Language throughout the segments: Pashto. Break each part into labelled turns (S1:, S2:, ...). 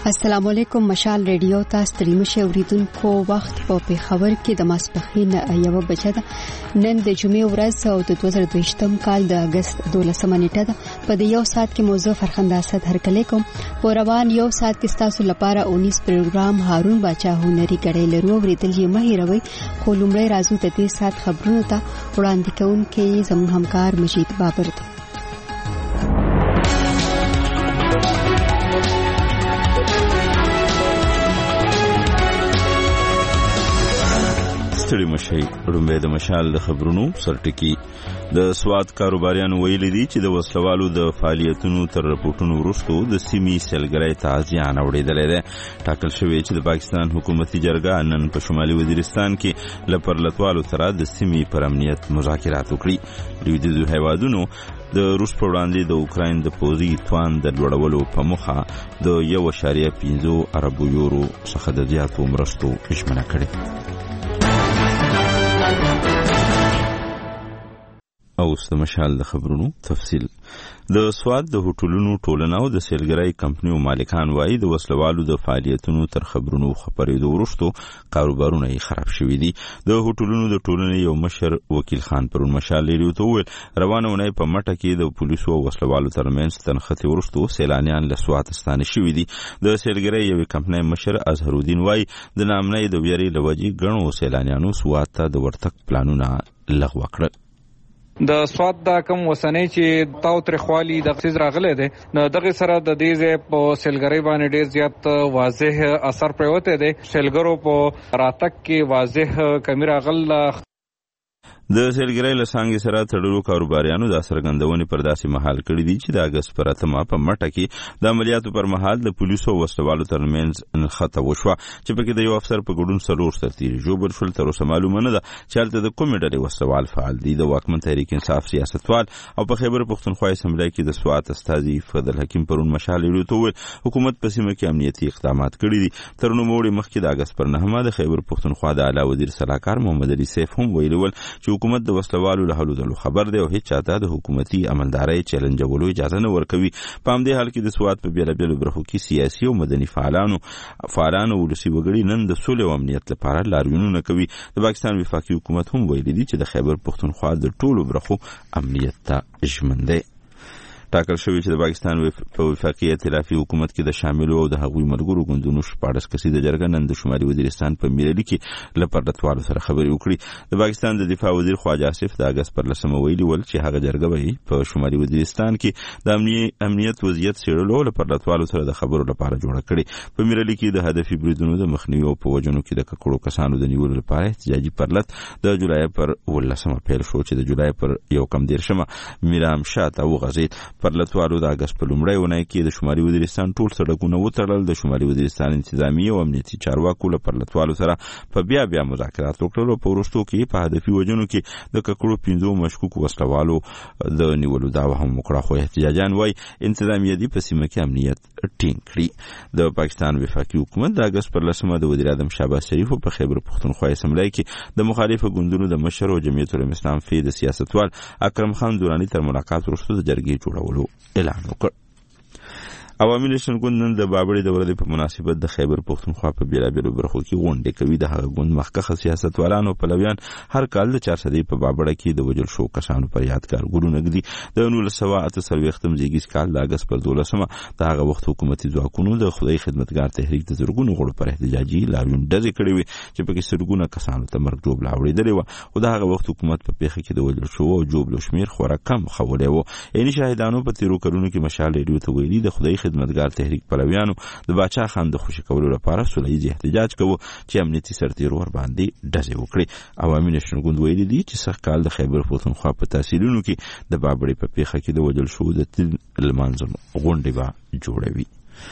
S1: السلام علیکم. مشال ریډیو تاسو ته ریمشه اوریدونکو وخت په پیښور کې د ماسپخین 1 بجه ده. نن د جمعې ورځ او د 2022م کال د اگست 12 نیټه ده. په دې یو ساعت کې موضوع فرخنده اسد هرکلی کوم. په روان یو ساعت کې تاسو لپاره 19 پروګرام هارون باچا هنري غړي لرو. اوریدل یې مه هیروئ. خو لومړی راځو د دې ساعت خبرونو ته. وړاندې کوونکې زموږ همکار مجید بابر دی.
S2: ستړي مشي رومبه د مشال د خبرونو سرټکی. د سواد کاروباریانو ویل دي چې د وسلوالو د فعالیتونو تر رپورټونو وروسته د سیمې سیلګرۍ ته زیان اوریدلې ده. ټاکل شوی چې د پاکستان حکومتي جرګه نن په شمالي وزیرستان کې لپرلتوالو سره د سیمې پر امنیت مذاکرات وکړي. لویدیځو هیوادونو د روس په وړاندې د اوکراین د پوځي توان د لوړولو په موخه د 1.5 اربو یورو څخه د زیاتو مرستو ژمنه کړې. او د مشال د خبرونو تفصیل. د سواد د هوټلونو ټولنه او د سیلګرۍ کمپنیو مالکان وایي د وسلوالو د فعالیتونو تر خبرونو خبرېدو وروسته کاروبارونه یې خراب شوي دي. د هوټلونو د ټولنې یو مشر وکیل خان پرون مشال ریډیو ته وویل روانه اونۍ په مټه کې د پولیسو او وسلوالو ترمنځ تنخته وروسته سیلانیان له سواد ستانه شوي دي. د سیلګرۍ یو کمپنۍ مشر اظهرالدین وایي د نامنۍ د ویرې لوجې ګڼو سیلانیانو سواد ته د ورتګ پلانونه لغوه کړل.
S3: د سواد د کم وسنۍ چې تاو تر خوالي د خصيز راغله ده نو دغه سره د دې ځای په سیلګری باندې ډیر زیات واضح اثر پروته ده. سیلګرو په راتک کې واضح کمی راغله.
S2: د سیلګرۍ له څنګه سره تړلو کاروباریانو د سرګندونې پر داسې محل کړی دي چې د اگست پر 8 په مټه کې د عملیاتو پر مهال د پولیسو او وسلوالو ترمنځ نښته وشوه چې پکې د یو افسر په ګډون سلور سرتیری جوړ شول. تر اوسه معلومه نه ده چې هلته د کومې ډلې وسلوال فعال دي. د واکمن تحریک انصاف سیاستوال او په خیبر پښتونخوا اسمبلی کې د سواد استاذي فضل حکیم پرون مشال ریډیو ته وویل حکومت په سیمه کې امنیتي اقدامات کړي دي. تر نوموړي مخکې د اگست پر 9 د خیبر پښتونخوا د اعلی وزیر صلاحکار محمد علي سیف هم ویلي ول چې حکومت د وسلوالو له حلو دلو خبر دی او هیڅ چاته د حکومتي عملدارۍ چیلنجولو اجازه نه ورکوي. په همدې حال کې د سواد په بیلابیلو برخو کې سیاسي او مدني فعالانو ولسي وګړي نن د سولې او امنیت لپاره لاریونونه کوي. د پاکستان وفاقي حکومت هم ویلي دي چې د خیبر پښتونخوا د ټولو برخو امنیت ته ژمن دی. ټاکل شوی چې د پاکستان په وفاقي ائتلافي حکومت کې د شاملو او د هغوی ملګرو ګوندونو 14 کسیزه جرګه نن د شمالي وزیرستان په میرلی کې لپرلتوالو سره خبرې وکړي. د پاکستان د دفاع وزیر خواجه آصف د اگست پر 10 ویلي ول چې هغه جرګه به په شمالي وزیرستان کې د امنیت وضعیت څېړلو لپرلتوالو سره د خبرو لپاره جوړه کړي. په میرلی کې د هدفي بریدونو د مخنیوي او په وجنو کې د ککړو کسانو د نیولو لپاره احتجاجي پرلت د جولای پر 18 پیل شو چې د جولای پر 1 میرام شاته وغځید. پرلتوالو د اگست په لومړۍ اونۍ کې د شمالي وزیرستان ټول سړکونه وتړل. د شمالي وزیرستان انتظامی او امنیتي چارواکو له پرلتوالو سره په بیا مذاکرات وکړل او په وروستو کې په هدفي وجنو کې د ککړو 15 مشکوک وسلوالو د نیولو دعوه هم وکړه. خو احتجاجان وایي انتظامیه دي په سیمه کې امنیت ټینګ کړي. د پاکستان وفاقي حکومت د اگست پر 10 د وزیر اعظم شهباز شریف په خیبر پښتونخوا اسمبلی کې د مخالفه ګوندونو د مشر او جمعیت الاسلام فی د سیاستوال اکرم خان دورانی تر ملاقات وروسته د جرګې جوړولو اعلان وکړ. عوامي نشن ګوند نن د بابړې د ورځې په مناسبت د خیبر پښتونخوا په بیلابیلو برخو کې غونډې کوي. د هغه ګوند مخکښه سیاستوالانو پلویان هر کال د 4 صدۍ په بابړه کې د وجل شو کسانو پر یادګار ګورونه ږدي. د 1948 زیږیز کال د اگست پر 12 د هغه وخت حکومتي ځواکونو د خدای خدمتګار تحریک د زرګونو غړو پر احتجاجي لاریون ډزې کړې وې چې پکې سرګونه کسانو ته مرګ جوړ لاوړېدلې و. خو د هغه وخت حکومت په پیښه کې د وجل شو او جوړ شمیر خورا کم خولې و. یعنی شاهدانو په تیرو کلونو کې مشال ریډیو ته ویلي د خدای خدمتګار تحریک پلویانو د باچا خان د خوشی کولو لپاره سولهییز احتجاج کوي چې امنیتي سرتیرو ور باندې ډزې وکړي. عوامي نشن ګوند ویلي دي چې سخت کال د خیبر پښتونخوا په تحصیلونو کې د بابړې په پیښه کې د وجل شو د تل لمانځم غونډې به جوړوي.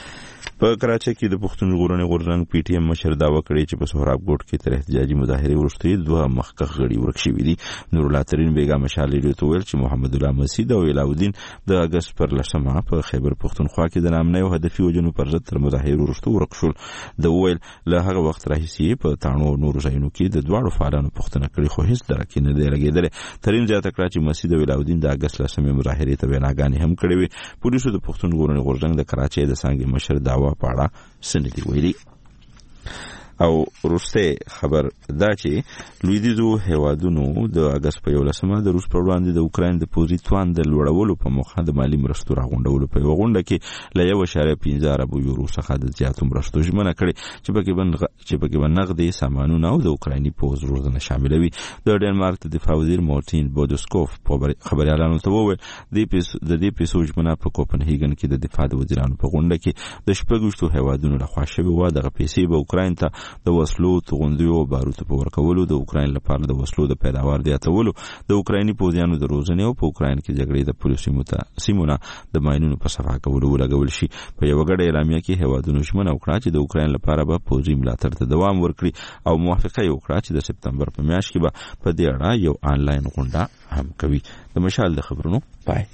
S2: په کراچۍ کې د پښتون ژغورنې غورځنګ پی ټی ایم مشر دعوه کړې چې په سهراب ګوټ کې تر احتجاجي مظاهرې وروسته 2 مخکښ غړي ورک شوي دي. نور الله ترین بیګا مشال ریډیو ته ویل چې محمد الله مسعود او علاؤالدین د اگست پر 10 په خیبر پښتونخوا کې د نامنۍ او هدفي وجنو پر ضد تر مظاهرې وروسته ورک شول. د ویل له هغه وخت راهیسې په تاڼو او نورو ځایونو کې د دواړو فعالانو پوښتنه کړې خو هیڅ درک نه دی لګېدلی. ترین زیاته کړه چې مسعود او علاؤالدین د اگست 10 مظاهرې ته ویناګانې هم کړې وې. پولیسو د پښتون ژغورنې غورځنګ د کراچۍ د څانګې مشر دعوه محتوا په اړه سندې ویلي. او روسي خبر دا چې لویدیځو هیوادونو د اگست په 11 د روس پر وړاندې د اوکراین د پوزي توان د لوړولو په موخه د مالی مرستو راغونډولو په غونډه کې ل 1.15 ارب یورو څخه د زیاتو مرستو ژمنه کړې چې پکې نغدي سامانونه او د اوکرایني پوز روزنه شاملوي. د ډنمارک د دفاع وزیر مارتین بودسکوف په خبريالانو ته وویل د دې پیسو ژمنه په کوپنهاګن کې د دفاع د وزیرانو په غونډه کې د شپږ هیوادونو لخوا شوې و. دغه پیسې به اوکراین ته د وسلو توغندیو او باروتو په ورکولو، د اوکراین لپاره د وسلو د پیداوار زیاتولو، د اوکرایني پوځیانو د روزنې او په اوکراین کې جګړې د پولیسو سیمونه د ماینونو په صفا کولو ولګول شي. په یو غړ اعلامیه کې هیوادونو ژمنه وکړه چې د اوکراین لپاره به پوځي ملاتړ ته دوام ورکړي او موافقه وکړه چې د سپتمبر په میاشت کې به په دې اړه یو آنلاین غونډه هم کوي. د مشال د خبرونو پای.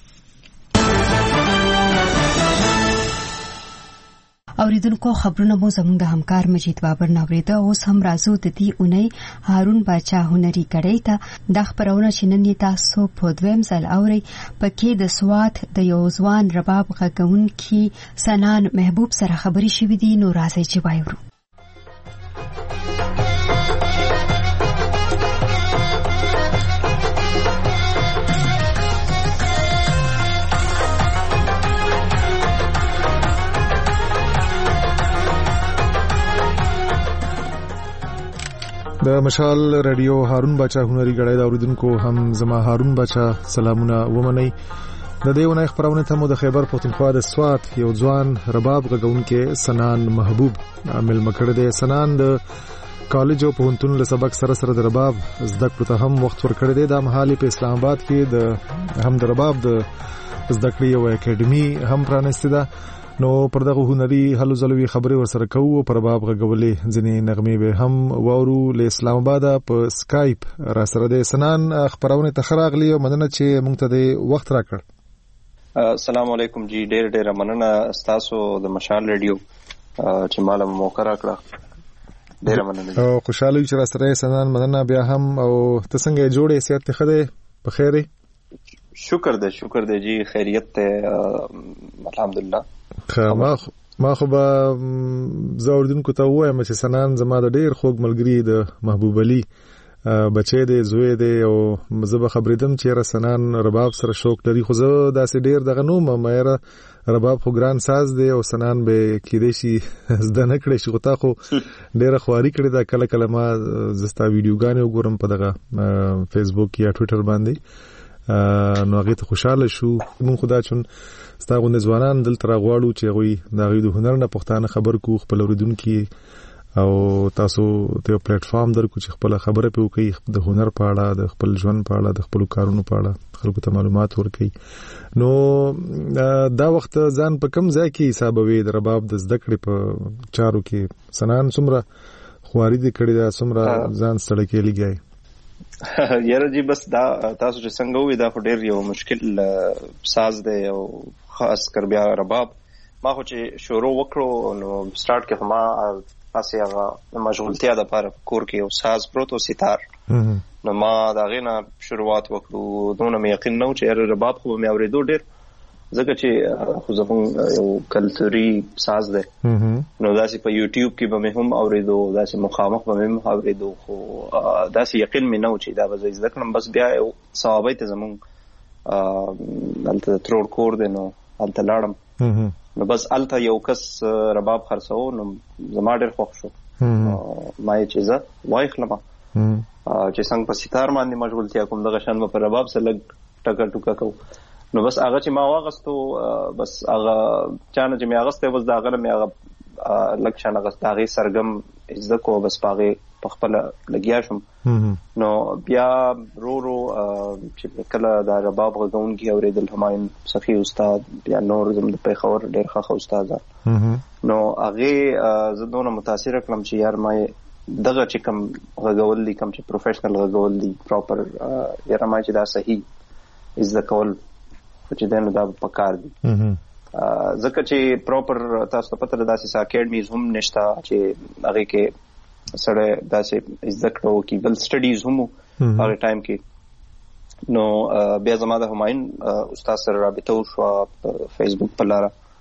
S1: اوریدونکو خبرونه مو زموږ د همکار مجید بابر نوریده. اوس هم راځو د دې اونۍ هارون باچا هنري کړی ته د خبرونه چې نن تاسو په دویم ځل اوري پکې د سوات د یو ځوان رباب غږونکي سنان محبوب سره خبري شوې دي. نو راځي چې وایو.
S4: د مشال رادیو هارون باچا هنري غړای دا اوریدونکو هم زما هارون باچا سلامونه ومني. د دې ونې خبرونه ته مو د خیبر پښتونخوا د سوات یو ځوان رباب غږونکي سنان محبوب عامل مکړه دي. سنان د کالج او پوهنتون له سبق سره د رباب زده کړو ته هم وخت ورکړی دی. د محلي په اسلام آباد کې د رباب د زده کړې یو اکیډمي هم پرانیسته ده. نو پر دغه هنري هلو زلوي خبرې ورسره کوو. پر رباب غږولې ځینې نغمې به هم وورو. له اسلام آباد په سکایپ را سره د سنان خبرونه تخراغلی او مننه چې مونږ ته د وخت راکړ.
S5: السلام علیکم جی. ډېر مننه تاسو د مشال رادیو چې مال موقع راکړه. ډېر مننه
S4: او خوشاله چې را سره سنان مننه بیا هم. او ته څنګه جوړې صحت ته خده په خیره؟
S5: شکر دې جی خیریت ته الحمدلله.
S4: ما خو به زوردونکو ته وایم چې سنان زما د ډیر خوږ ملګری د محبوب علي بچی دی، زوی دی، او زه به خبرېدم چې را سنان رباب سره شوق لري. خو زه داسې ډیر دغه نوم مې رباب خو ګران ساز دی او سنان به کېدې شي زده نه کړی شي. خو تا خو ډیره خواري کړې ده. کله ما زستا ویډیوګانې وګورم په دغه فیسبوک یا ټویټر باندې، نو هغه ته خوشاله شو. مونږ خدا چون ستاسو د ځوانان دلته راغواړو چې غوي د غوي د هنر نه پښتانه خبر کو خپل اوریدونکو او تاسو ته پلیټ فارم درکو چې خپل خبره په کوي د هنر په اړه، د خپل ژوند په اړه، د خپل کارونو په اړه خلکو ته معلومات ورکړي. نو دا وخت ځان په کم ځای کې حسابوي د رباب د زده کړې په چارو کې سنان څومره خواري دي کړې ده، څومره ځان ستړی کې لګي؟
S5: یاره جی بس دا تاسو چې څنګه وې دا خو ډېر یو مشکل ساز دی او خاص کر بیا رباب. ما خو چې شروع وکړو نو سٹارټ کې ما پاسې هغه مشغولتیا د لپاره کور کې یو ساز پروت او ستار، نو ما دا غینا شروعات وکړو. دونه مې یقین نه و چې رباب خو مې اورېدو ډېر، ځکه چې خو زموږ یو کلتوري ساز دی. نو داسې په یوټیوب کې به مې هم اورېدو، داسې مخامخ به مې هم اورېدو، خو داسې یقین مې نه و چې دا به زه زده کړم. بس بیا یو صحابۍ ته زموږ هلته ترور کور دی، نو هلته لاړم. نو بس هلته یو کس رباب خرڅو، نو زما ډېر خوښ شو. ما یې چې زه وایخلم چې څنګه په ستار باندې مشغولتیا کوم دغه شان به په رباب سره لږ ټکه ټوکه کوو. نو بس هغه چې ما واغستو، بس هغه چانه چې مې اغستی بس د هغه نه مې هغه لږ شان اغست، هغې سرګم زده کو، بس په هغې په خپله لګیا شم. نو بیا رو چې کله دا رباب غږونکي اورېدل، همایون سخي استاد، بیا نور زموږ د پېښور ډېر ښه استادان، نو هغې زه دونه متاثره کړم چې یار ما دغه چې کوم غږول دي، کوم چې پروفیشنل غږول دي پراپر، یاره ما چې دا صحیح زده کول چې دی نو دا پکار دي. ځکه چې پراپر تاسو ته پته ده داسې اکیډمیز هم نشته چې هغې کې سړی داسې زده کړه وکړي، بل سټډیز هم هغې ټایم کې. نو بیا زما د همایون استاد سره رابطه وشوه په فیسبوک په لاره،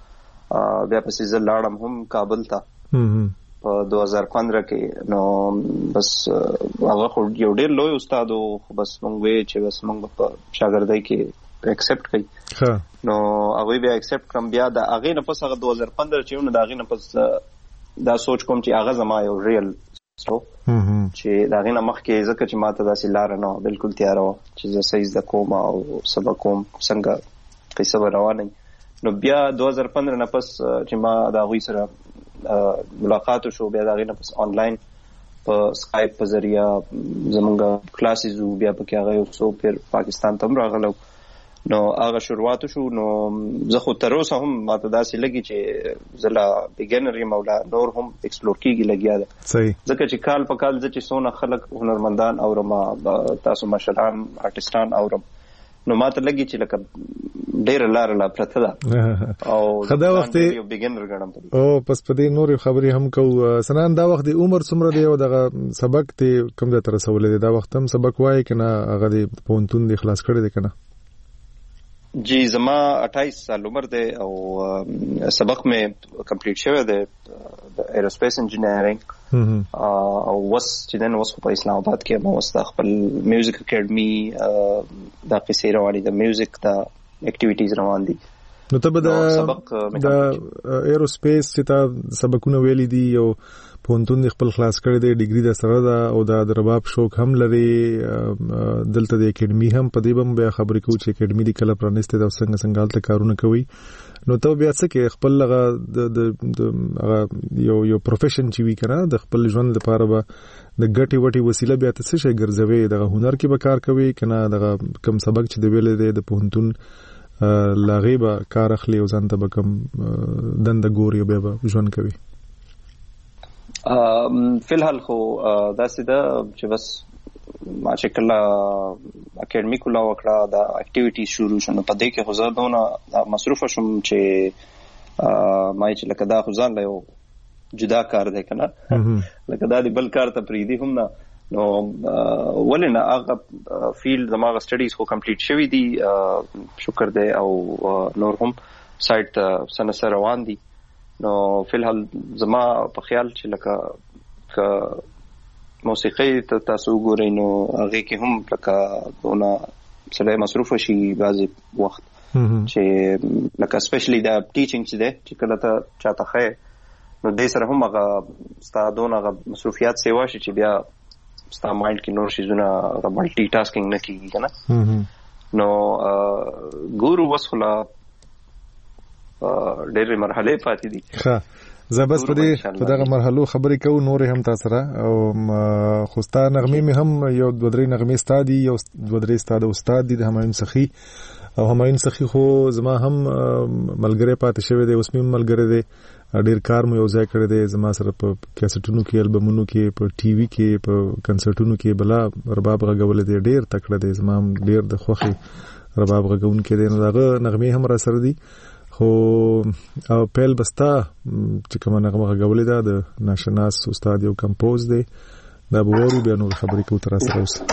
S5: بیا پسې زه لاړم هم کابل ته په 2015 کې. نو بس هغه خو یو ډېر لوی استاد و، خو بس مونږ وی چې بس مونږ په شاګردۍ کې ایکسپټ کړي. نو هغه بیا ایکسپټ کړم. بیا د هغه نه پس هغه 2015 چې نو د هغه نه پس دا سوچ کوم چې هغه زما یو ریل سټو چې د هغه نه مخکې ځکه چې ماته داسې لار نه بالکل تیار و چې زه صحیح د کوم او سبق کوم څنګه قصه روانه. نو بیا 2015 نه پس چې ما دا غوي سره ملاقات شو، بیا دا غي نه پس آنلاین په سکایپ په ذریعہ زمونږ کلاسز بیا په کې هغه یو څو پیر پاکستان ته راغلو. نو هغه شروعات شو. نو زه خو تر اوسه هم ماته داسې لګي چې زلا بیګنر یم او نور هم ایکسپلور کیږي لګیا ده. صحیح. ځکه چې کال په کال چې څونه خلک هنرمندان او تاسو مشران آرټستان اورم، نو ماته لګي چې لکه ډېر لار لا پرته ده او خدا وخت یو بیګنر ګڼم.
S4: او پس په دې نور خبرې هم کو سنان دا وخت عمر څومره دی او دغه سبق ته کوم ځای تر رسولې دی؟ دا وخت هم سبق وای کنه هغه د پونتون دی خلاص کړی دی کنه؟
S5: جی زما 28 سال عمر دی او سبق مې کمپلیټ شوی دی د ایروسپیس انجینیرینګ او وس چې دن وس په اسلام آباد کې مو وس خپل میوزیک اکیډمي د قصې رواني د میوزیک د اکټیویټیز روان دي.
S4: نو ته به د ایروسپیس چې تا سبقونه ویلي دي او پونتون خپل خلاص کړی دی، ډیګري د سره ده او د رباب شوق هم لري، دلته د اکیډمي هم په دې بم بیا خبرې کوو چې اکیډمي دی کله پرانسته د څنګه حالت کارونه کوي. نو ته بیا څه کې خپل لغه د یو پروفیشن چې وی کنه د خپل ژوند لپاره به د ګټي وټي وسیله بیا ته څه شي ګرځوي؟ د هنر کې به کار کوي کنه د کم سبق چې دی ویلې دی د پونتون لاغيبه کار اخلي او ځان ته به کم دند ګوري بیا به ژوند کوي؟
S5: فلحال خو داسې ده چې بس ما چې کله اکیډمي کولا وکړه دا اکټیویټي شروع شونه په دې کې خو زه دونه مصروف شوم چې ما چې لکه دا خو ځان له یو جدا کار دی کنه لکه دا دی بل کار ته پریدي هم نه. نو ولنه هغه فیلډ زما سټډیز خو کمپلیټ شوی دي شکر دی او نور هم سایت سنه روان دي. نو فلحال زما په خیال چې لکه موسیقي تاسو ګورئ نو هغه کې هم لکه دونه سره مصروف شي بعضی وخت چې لکه سپیشلی دا ټیچینګ چې ده چې کله ته چاته خې نو دې سره هم هغه ستادونه هغه مصروفیات سیوا شي چې بیا ستا مایند کې نور شي زونه ملټي ټاسکینګ نه کیږي کنه. نو ګورو وسخلا ډېرې مرحله پاتې دي. ښه
S4: زه بس په دغه مرحلو خبرې کوم نور هم تاسو سره او خوستا نغمې مې هم یو دوه درې نغمې ستادي یو دوه درې ستاده استاد دي د همایون سخی او همایون سخی خو زما هم ملګری پاتې شوی دی، اوس مې ملګری دی، ډېر کار مې یو ځای کړی دی زما سره په کیسټونو کې البمونو کې په ټي وي کې په کنسرټونو کې بلا رباب غږول دی، ډېر تکړه دی، زما هم ډېر د خوخي رباب غږونکي دی. نو دغه نغمې هم را سره دي خو او پیل بستا چې کومه نغمه غولې ده د ناشناس استاد یو کمپوز دی دا به ورو بیا نور خبرې کوو تر سره اوس.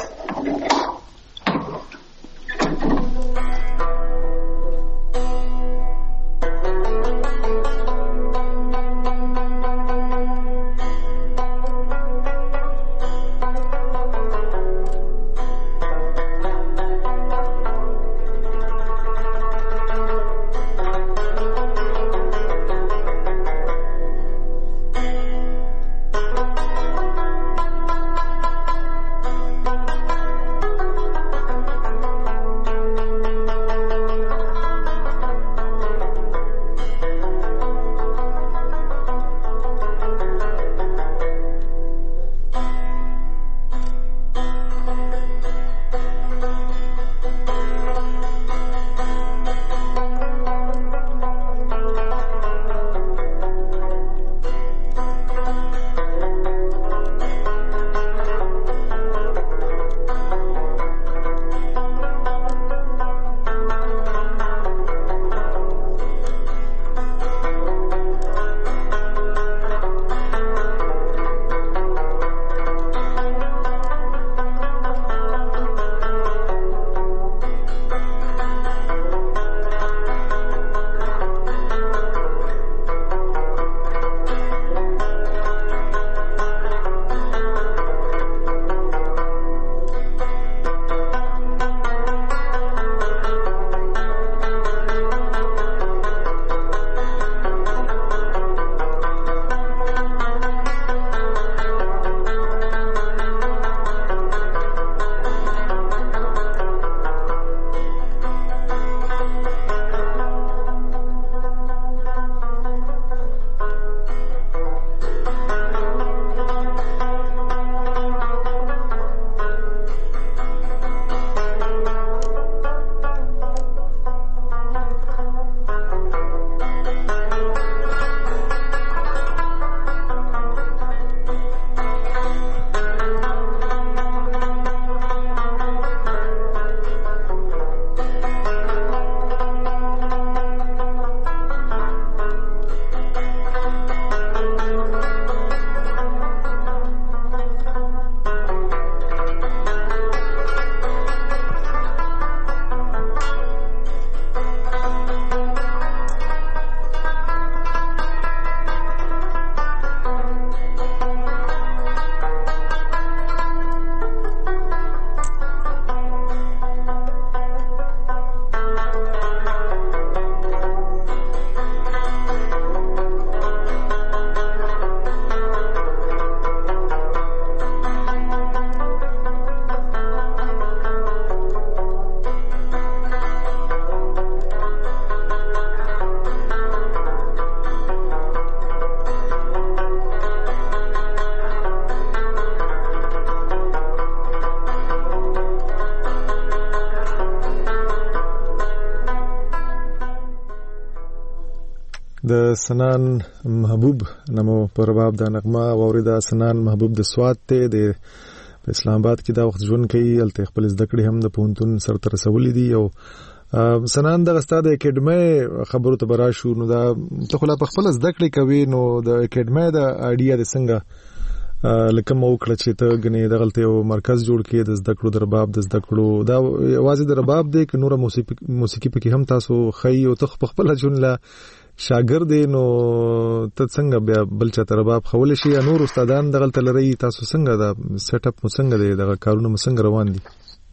S4: د سنان محبوب نمو پر باب د نغمه وورida سنان محبوب د سواد ته د اسلام آباد کې دا وخت ژوند کوي الته خپل زده کړې هم د پونتون سره تر رسولې دي او سنان د استاد اکیډمي خبرو ته براشو نو دا ته خلا په خپل زده کړې کوي نو د اکیډمي د اړیا د څنګه لکه مو کړ چې ته غنې د غلطي او مرکز جوړ کړي د زده کړو د رباب د زده کړو دا واځي د رباب د ک نور موسیقي پکې هم تاسو خي او تخ خپل جون لا شاګرد نو ته څنګه بیا بل چا رباب خول شي نور استادان د غلط لري تاسو څنګه دا سیټ اپ څنګه دی د کارونه څنګه روان دي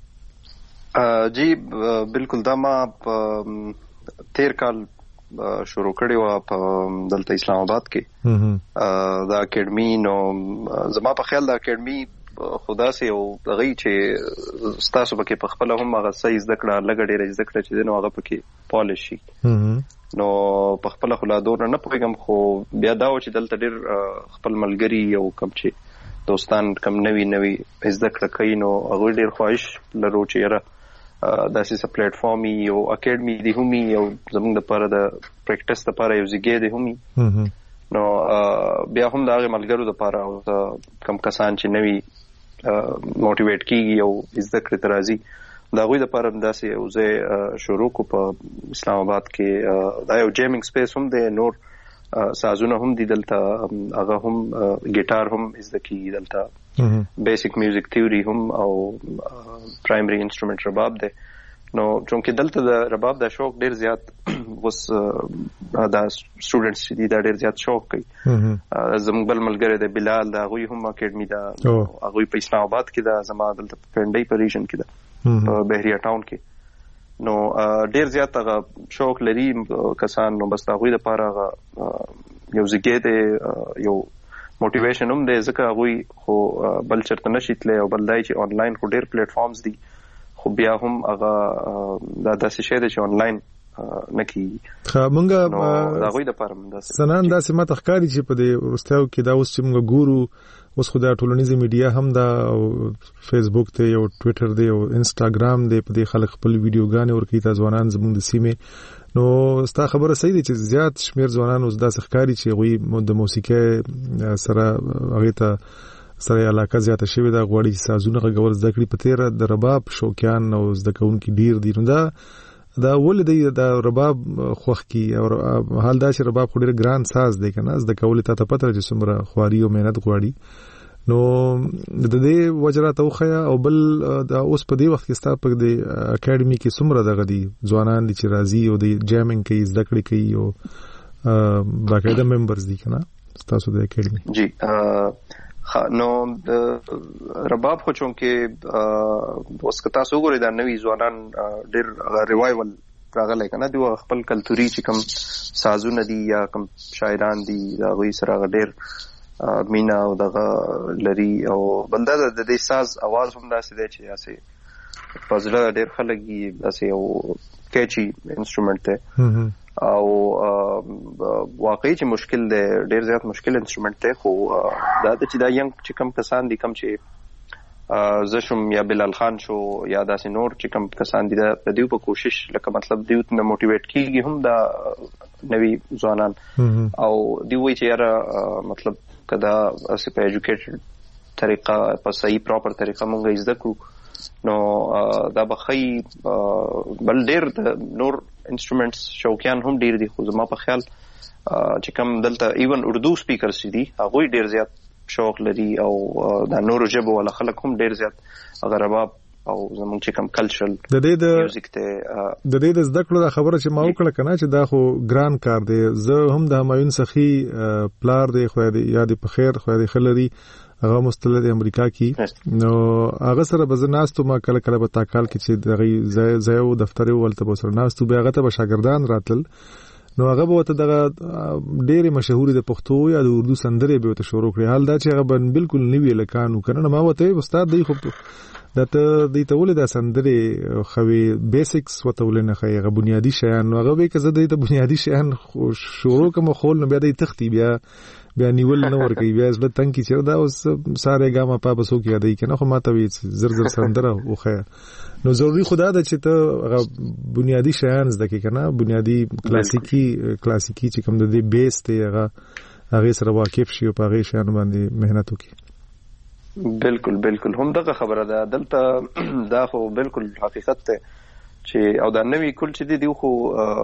S5: جی بالکل دا ما 13 کال شروع کړی و په دلته اسلام آباد کې دا اکیډمي نو زما په خیال دا اکیډمي خدا سي او غي چې تاسو پکې په خپل هم هغه صحیح ذکر لګړې ډېر ذکر چې نو هغه پکې پالیش شي نو په خپل خلادور نه پوهیږم خو بیا دا و چې دلته ډېر خپل ملګری یو کم چې دوستان کم نوي ذکر کوي نو هغه ډېر خواهش لرو چې یاره داسې څه پلیټ فارم یو اکیډمي دی همي یو زموږ لپاره د پریکټس لپاره یو ځای دی همي نو بیا هم دا ملګرو لپاره او کم کسان چې نوي موټیویټ کیږي او ذکر ترازی دا غوي لپاره داسې یو ځای شروع کو په اسلام آباد کې دا یو جیمینګ سپیس هم دی نور سازونه هم دي دلته هغه هم ګیټار هم ذکی دلته بیسیک میوزیک تھیوري هم او پرایمری انسټرومنټ رباب دی نو چونکه دلته د رباب د شوق ډیر زیات وس دا سټوډنټس دي دا ډیر زیات شوق کوي زموږ بل ملګری دی بلال دا غوي هم اکیډمي دا هغه په اسلام آباد کې دا زما دلته پنډي پریشن کې دا په بهریا ټاون کې نو ډیر زیات هغه شوق لري کسان نو بس دا غوي لپاره یو ځای دی یو موټیویشن هم دی ځکه هغوی خو بل چرته نشي تللی او بل دای چې آنلاین خو ډېر پلیټ فارمز دي خو بیا هم هغه دا داسې شی دی چې آنلاین نه کېږي
S4: مونږ
S5: د هغوی دپاره هم داسې
S4: سنان داسې ماته ښکاري چې په دې وروستیو کې دا اوس چې مونږ ګورو اوس خو دا ټولنیزه میډیا هم دا او فیسبوک دی او ټویټر دی او انسټاګرام دی په دې خلک خپل ویډیوګانې ورکوي تا ځوانان زموږ د سیمې نو ستا خبره صحیح دی چې زیات شمیر ځوانان اوس داسې ښکاري چې هغوی د موسیقۍ سره هغې ته سره علاقه زیاته شوې ده غواړي چې سازونه غږول زده کړي په تېره د رباب شوقیان او زده کوونکي ډېر دي نو دا ولې دی د رباب خوښ کی او حال دا چې رباب خو ډېر ګران ساز دی که نه زده کول ته ته پته چې څومره خواري او محنت غواړي نو د دې وجه راته وښیه او بل دا اوس په دې وخت کې ستا په دې اکیډمي کې څومره دغه دي ځوانان دي چې راځي او د جیمینګ کوي زده کړې کوي او باقاعده ممبرز دي که نه ستاسو د اکیډمي
S5: جی نو رباب خو چونکې اوس که تاسو وګورئ دا نوي ځوانان ډېر ریوایول راغلی که نه دوی خپل کلتوري چې کوم سازونه دي یا کوم شاعران دي د هغوی سره هغه ډېر مینا او دغه لري او بل دا د دې ساز اواز هم داسې دی چې داسې په زړه ډېر خلک یې داسې یو کیچي انسټرومنټ دی او واقعي چې مشکل دی ډېر زیات مشکل انسټرومنټ دی خو دا چې دا ینګ چې کم کسان دي کم چې زه شم یا بلال خان شو یا داسې نور چې کم کسان دي د دیو په کوشش لکه مطلب دیو ته موټیویټ کیږي هم دا نوي ځوانان او دی وایي چې یاره مطلب کدا اسی په ایجوکیټډ طریقه په صحیح پراپر طریقه مونږ زده کړو نو دا بخی بل ډیر د نور انسټرومنټس شوقیان هم ډیر دي خو زما په خیال چې کوم دلته ایون اردو سپیکرز دي هغه ډیر زیات شوق لري او دا نور ژبه ولا خلک هم ډیر زیات هغه رباب او زموږ چې کوم کلچرل
S4: د دې میوزیک ته د دې د زده کړو د خبره چې ما وکړه کنه چې دا خو ګران کار دی زه هم د همایون سخی پلار دی خو یاد په خیر خو دی خلري هغه مستلد امریکا کې نو هغه سره بزناستو ما کله کله په تاکال کې چې دغه زایو دفتر ولته بسره ناستو بیا هغه ته شاګردان راتل نو هغه به ته دغه ډېر مشهور د پښتو یا د اردو سندرې به ته شروع کړی حال دا چې هغه بالکل نوی لکانو کنه ما وته استاد دی خو دا ته د تولید سندرې خوي بیسکس وتول نه خي غو بنیادی شیان نو هغه به کزه د بنیادی شیان شروع کوم خول نو بیا د تختی بیا بیا نیول نه ورکوي بیا زړه تنګ کی چې دا اوس ساره ګامه په بسو کې یادای کنه خو ماته وی زر زر سندره وخه نو ضروري خدا د چې ته بنیادی شیان زده کی کنه بنیادی کلاسیکی چې کوم د دې بیس ته هغه سره واقف شي او په هغه شیان باندې مهنت وکړي.
S5: بالکل هم دغه خبره ده دلته دا خو بالکل حقیقت ته چې او دا نوی کول چې دی خو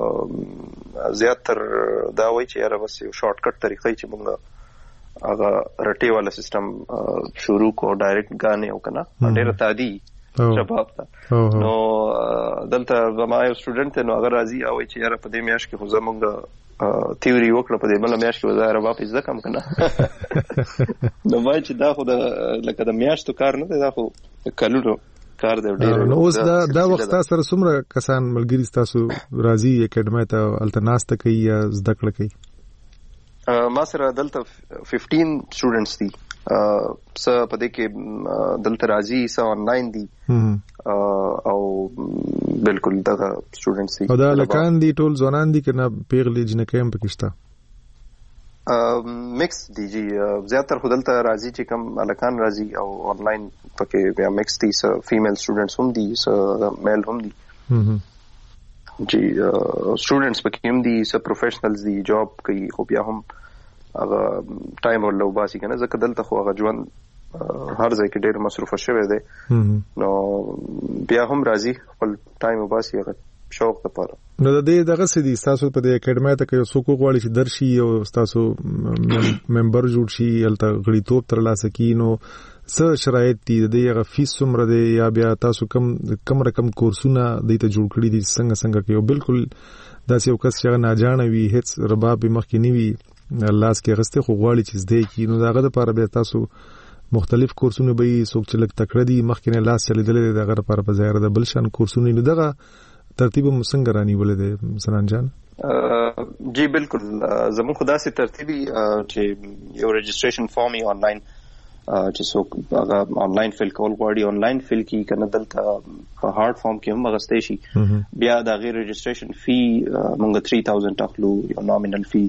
S5: زیاتر دا وایي چې یاره بس یو شارټ کټ طریقې چې موږ هغه رټي والا سیستم شروع کو ډایرکټ غانې او کنه ډېر تادي شباب ته نو دلته زما یو سټوډنټ نو اگر راځي او چې یاره په دې میاش کې خو زموږ تیوري وکړه په دې بل میاش کې وزاره واپس ځکم کنه نو وایي چې دا خو د لکه د میاشتو کار نه دی دا خو کلونو کار دی ډېر.
S4: نو اوس دا وخت سره څومره کسان ملګری تاسو راځي اکیډمي ته التناست کوي یا زده کړه کوي؟
S5: ما سره دلته 15 سټوډنټس دي څه په دې کې دلته راځي څه آنلاین دي او بالکل دغه سټوډنټس دي.
S4: او دا لکان دي ټول ځوانان دي کنه پیغلې جنکې هم پکې شته؟
S5: مکس دی جی زیاتر خودلته راځي چې کم الکان راځي او آنلاین پکې بیا مکس دي س فیمیل سټوډنټس هم دي س میل هم دي جی سټوډنټس پکې هم دي س پروفیشنلز دي جاب کوي خو بیا هم هغه ټایم ورلو باسي کنه ځکه دلته خو هغه ژوند هر ځای کې ډېر مصروف شوی دی نو بیا هم راځي خپل ټایم وباسي هغه شوق لپاره.
S4: نو د دې دغه سدي تاسو په دې اکیډمي ته کې څوک غواړي چې درشي او تاسو ممبر جوړ شي الته غړیتوب تر لاسه کی نو څه شرایط دي د دې فیس څومره دی یا بیا تاسو کم رقم کورسونه دې ته جوړ کړی دي څنګه کې بالکل داسې یو کس چې نه جان وي هیڅ رباب مخکې نیوي لاس کې غسته خو غواړي چې زده کی نو داغه لپاره بیا تاسو مختلف کورسونه به څوک چې لک تکړه دي مخکې نه لاس چلیدل دغه لپاره په ځای د بلشان کورسونه نه دغه ترتیب څنګه رانی ولې د سنان جان؟
S5: جی بالکل زموږ خدا سي ترتیبي چې یو رجسټریشن فارم یې آنلاین چې څوک هغه آنلاین فل کول غواړي آنلاین فل کی کنه دلته په هارد فارم کې هم غستې شي بیا دا غیر رجسټریشن فی موږ 3000 تخلو یو نامینل فی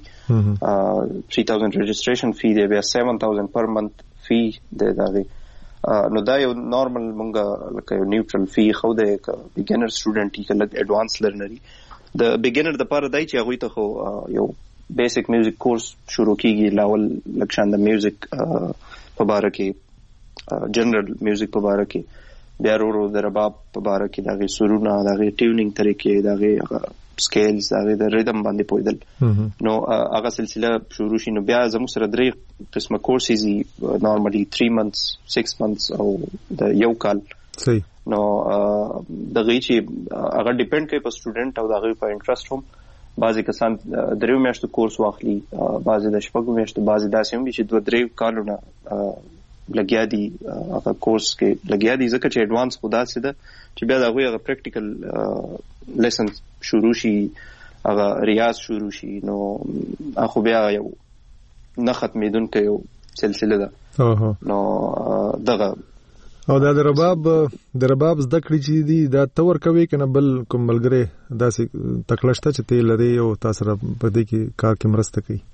S5: 3000 رجسټریشن فی دی بیا 7000 پر منث فی دی دا نو دا یو نارمل مونږه لکه یو نیوټرل فی خو د بیګنر سټوډنټ کی لکه ایڈوانس لرنري د بیګنر د پاره دای چې هغه ته خو یو بیسیک میوزیک کورس شروع کیږي لاول لکشان د میوزیک په باره کې جنرال میوزیک په باره کې بیا ورو د رباب په باره کې دغه سرونه دغه ټیونینګ طریقې دغه سکیلز دغه د ریدم باندې پویدل نو هغه سلسله شروع شي نو بیا زموږ سره درې قسمه کورسز نورمالي 3 months 6 months او د یو کال
S4: صحیح
S5: نو دغه چې هغه ډیپند کوي په سټوډنټ او دغه په انټرست هم بعضی کسان دریو میاشتو کورس واخلي بعضی د شپږو میاشتو بعضی داسې هم چې 2-3 کالونه لګیا دي هغه کورس کې لګیا دي ځکه چې ایڈوانس خدا سي ده چې بیا دغه پریکټیکل لیسن شروع شي هغه ریاض شروع شي نو اخو بیا یو نه ختمېدونکې یو سلسله ده نو دغه
S4: او دا د رباب زده کړې چې دي دا تور کوي کنه بل کوم ملګری داسې تکلشته چې تل لري او تاسو را په دې کې کار کې مرسته کوي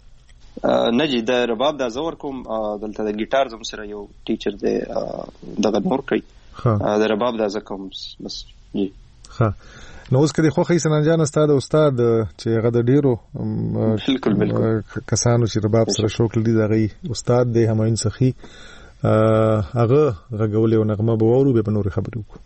S5: نه جی د رباب د زور کوم دلته د گیټار زم سره یو ټیچر دی دغه نور کوي د رباب د زکم بس جی
S4: ها نو اوس کله خو خې سنان جان استاد چې هغه د ډیرو
S5: بالکل
S4: کسانو چې رباب سره شوق لري دغه استاد دی هماین سخی هغه غږولې او نغمه به وورو به نور خبرې وکړو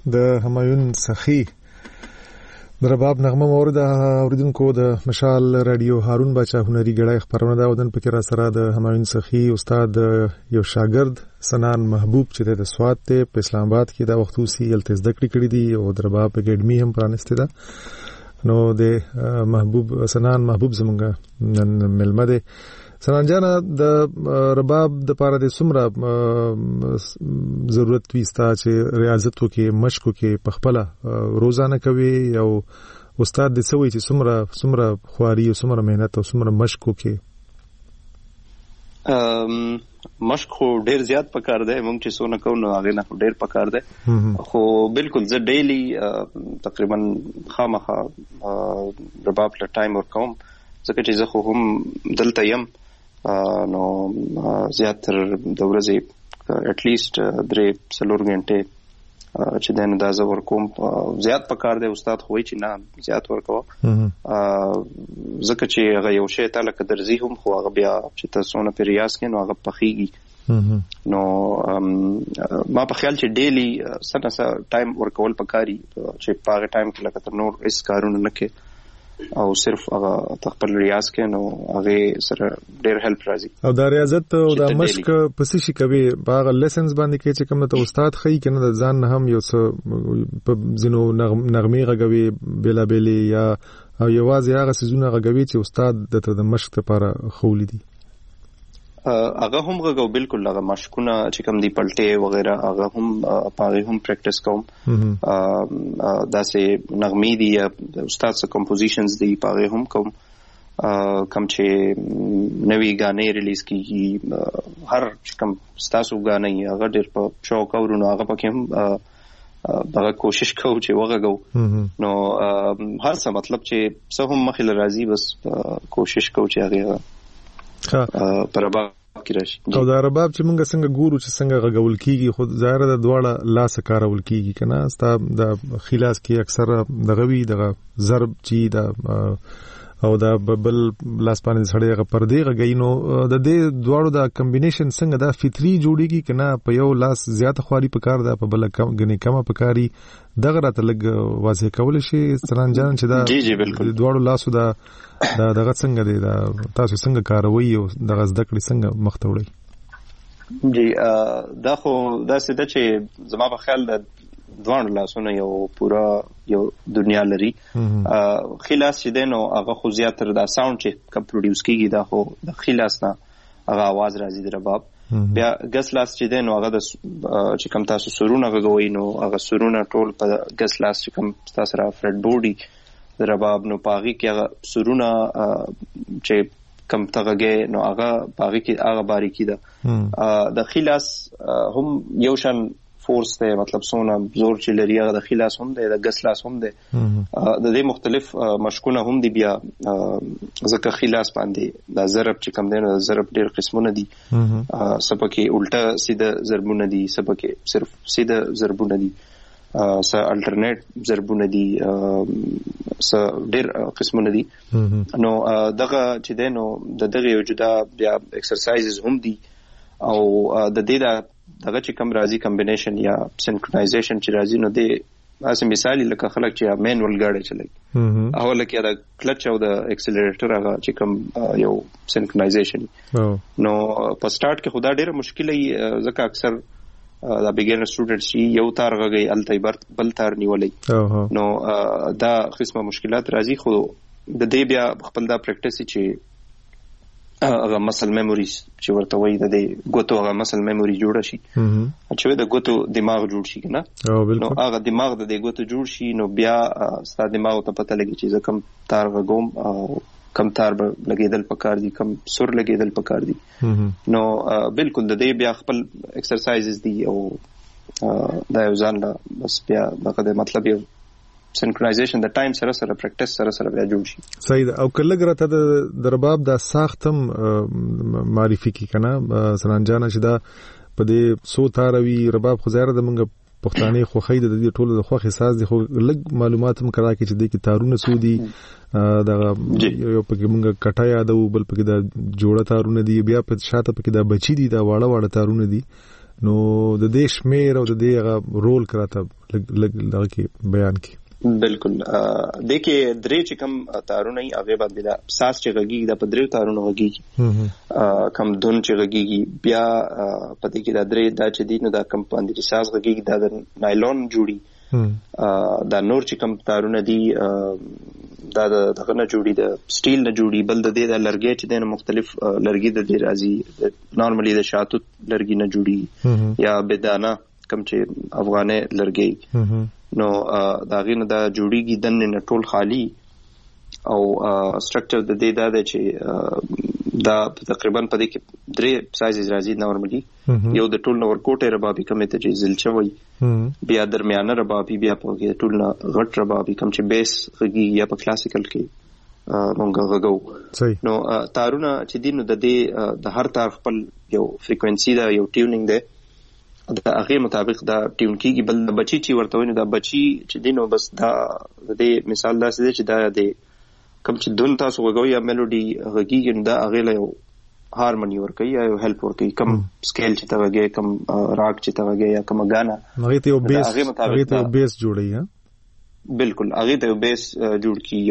S4: د همایون سخی د رباب نغمه مورد اوریدونکو د مشال رادیو هارون بچا هنري غړای خبرونه دا ودن پکې را سره د همایون سخی استاد یو شاګرد سنان محبوب چې د سواد ته په اسلام آباد کې دا وختوسی الته زده کړې دي او د رباب اکیډمي هم پرانسته ده. نو د محبوب سنان محبوب زمونږ نن ملمه ده. سنان جان د رباب د پاره د سمره ضرورت وستا چې ریاضت وکي مشق وکي په خپل روزانه کوي او استاد د سوي چې سمره خواري او سمره مهنت او سمره مشق وکي.
S5: مشق خو ډیر زیات پکار دی مونږ چې سونه کوو نو هغه نه ډیر پکار دی خو بالکل زه ډیلی تقریبا خامخا رباب له ټایم ورکوم ځکه چې زه خو هم دلته یم نو زیاتر د ورځې اټلیسټ 3-4 غنټې چې دنه دا زه ورکوم زیات پکار دی. استاد خو چې نه زیات ورکوه ځکه چې هغه یو شی ته لکه درځي هم خو هغه بیا چې تاسو نه په ریاض کې نو هغه پخېږي نو ما په خیال چې ډیلی سنه ټایم ورکول پکاري چې په هغه ټایم کې لکه تر نور هیڅ کارونه نه کوي او صرف هغه تخپل ریاض کې نو هغه سره ډېر هیلپ راځي. او
S4: دا ریاضت او دا مشق پسې شي کوي باغ لیسنس باندې کې چې کوم ته استاد خي کنه د ځان هم یو څه په زینو نغمه غوي بلا بلی یا او یوازې هغه سيزونه غوي چې استاد د مشق لپاره خولي دي
S5: هغه هم غو بالکل هغه مشقونه چې کوم دی پلټې وغیرہ هغه هم پاره هم پریکټیس کوم داسې نغمې دي یا استاد سره کمپوزیشنز دي پاره هم کوم کم چې نوې غانې ریلیز کیږي هر کوم تاسو غانې هغه ډېر په شوق او نو هغه پکې هم هغه کوشش کوو چې وغږو نو هر څه مطلب چې څه هم مخې راځي بس کوشش کوو چې هغه پر رباب کې راشي.
S4: او دا رباب چې موږ څنګه ګورو چې څنګه غږول کیږي خو ظاهر د دواړه لاس کارول کیږي کنه ستا د خلاص کې اکثر د غوي د ضرب چې د او دا بل لاس باندې سړی غ پردې غږی نو د دې دواړو دا کمبینیشن څنګه دا فطری جوړیږي کنه په یو لاس زیات خواري پکار ده په بل کم غني کمه پکاري دغه راته لګ واضح کول شي سران جان چې دا
S5: جی بالکل
S4: دواړو لاسو دا دغه څنګه دی دا تاسو څنګه کاروي او دغه زده کړې څنګه مخ ته وړي.
S5: جی دا خو دا څه چې زما په خیال د دوه لاسونه یو پورا یو دنیا لري خلاص چې دینو هغه خو زیاتره دا ساوند چې کوم پروډوس کیږي دا خو د خلاص نه هغه आवाज راځي د رباب بیا ګس لاس چې دینو هغه د چې کوم تاسو سرونه غوي نو هغه سرونه ټول په ګس لاس چې کوم تاسو را فرټ بورډي د رباب نو پاغي کې هغه سرونه چې کم تغږه نو هغه پاغي کې هغه باریکی ده د خلاص هم یو شان فورس ته مطلب سونه زور چې لري هغه د خلاص هم ده د غسلاس هم ده د دې مختلف مشکونه هم دي بیا ځکه خلاص باندې د ضرب چې کم دینه د ضرب ډېر قسمونه دي سبکه الټا سیده ضربونه دي سبکه صرف سیده ضربونه دي س الټرنیټ ضربونه دي س ډېر قسمونه دي نو دغه چې دینو د دغه یو جدا بیا ایکسرسایزز هم دي او د دې دغه چې کوم راځي کمبینیشن یا سینکرونایزیشن چې راځي نو د اساس مثال لکه خلک چې مینوال گاډي چلای او لکه دا کلچ او د اکسلریټر هغه چې کوم یو سینکرونایزیشن نو په سٹارټ کې خدا ډیره مشکل ای ځکه اکثر دا بګینر سټوډنټس یو تار غږی الته بل تار نیولای نو دا قسمه مشکلات راځي خو د دې بیا خپل دا پریکټیس چې هغه مسل میموریز چې ورته وایي د ګوتو هغه مسل میموري جوړ شي چې د ګوتو دماغ جوړ شي کنه نو هغه دماغ د ګوتو جوړ شي نو بیا ستاسو دماغ ته پته لګي چې کم تار غوم او کم تار لګیدل پکار دي کم سر لګیدل پکار دي نو بالکل د دې بیا خپل ایکسرسایزز دي او دا یو ځان بس بیا دغه مطلب یو سینکرونایزیشن د ټایم سره سره پریکټیس سره سره بیا جوړ شي
S4: صحیح ده. او کله ګرته د رباب د ساختم معرفي کی کنه سرانجانه چې دا په دې سو تاروي رباب خو زیاره د منګه پښتانه خو خید د دې ټولو د خو احساس دي خو لګ معلومات هم کرا کې چې د کی تارونه سودي دغه یو پکې منګه کټا یادو بل پکې دا جوړه تارونه دي بیا په شاته پکې دا بچی دي دا واړه واړه تارونه دي نو د دې شمیر او د دې رول کراته لږ کې بیان کی.
S5: بالکل دغه درې چې کم تارونه هغه باندې دا ساس چې غږی دا په درې تارونه غږی کم دون چې غږی بیا په دې کې دا درې دا چې دینه دا کم باندې ساس غږی دا د نایلون جوړي دا نور چې کم تارونه دي دا دغه نه جوړي د سټیل نه جوړي بل د دې د لرګي چې د مختلف لرګي د دې راځي نارمالي د شاتو لرګي نه جوړي یا بدانه کم چې افغاني لرګي نو دا غینه دا جوړیږي دنه ټول خالی او سټرکچر د دې دا چې دا تقریبا په دې کې درې سایزز راځي نورمالي یو د ټول نور کوټه ربابي کومه ته چې زلچوي بیا درمیانه ربابي بیا په ټول غټ ربابي کوم چې بیس غږی یا په کلاسیکل کې مونږ غږو نو تارونه چې دینو د دې د هر تار خپل یو فریکوئنسي دا یو ټیونینګ ده دا هغه مطابق دا ټیون کیږي بل د بچی چې ورته ویني دا بچی چې دینو بس دا د مثال دا چې دا د کوم چې دون تاسو وګورئ یا میلودي غږیږي دا هغه له هارمونی ورکوي یا هیلپ ورکوي کم سکیل چې تاګه کم راګ چې تاګه یا کم غانا
S4: هغه ته بیس جوړي
S5: بالکل هغه ته بیس جوړ کی